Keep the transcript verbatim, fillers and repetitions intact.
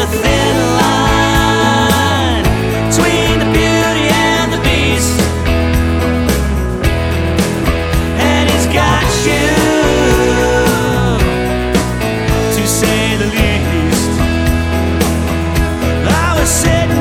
a thin line between the beauty and the beast, and he's got you, to say the least. I was sitting